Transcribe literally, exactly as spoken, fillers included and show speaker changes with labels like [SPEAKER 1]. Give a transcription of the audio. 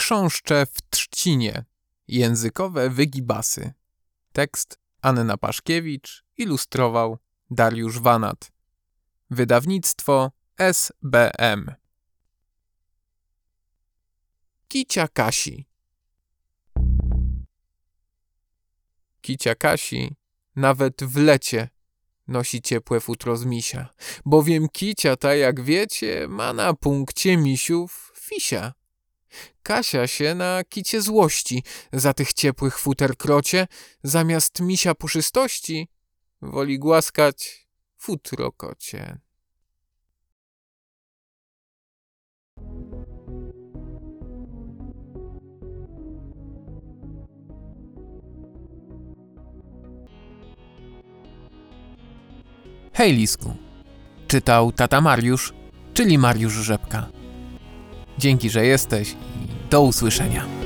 [SPEAKER 1] Chrząszcze w trzcinie. Językowe wygibasy. Tekst Anna Paszkiewicz, ilustrował Dariusz Wanat. Wydawnictwo S B M. Kicia Kasi. Kicia Kasi nawet w lecie nosi ciepłe futro z misia, bowiem kicia ta, jak wiecie, ma na punkcie misiów fisia. Kasia się na kicie złości za tych ciepłych futer krocie, zamiast misia puszystości woli głaskać futro kocie. Hej Lisku, czytał tata Mariusz, czyli Mariusz Rzepka. Dzięki, że jesteś i do usłyszenia.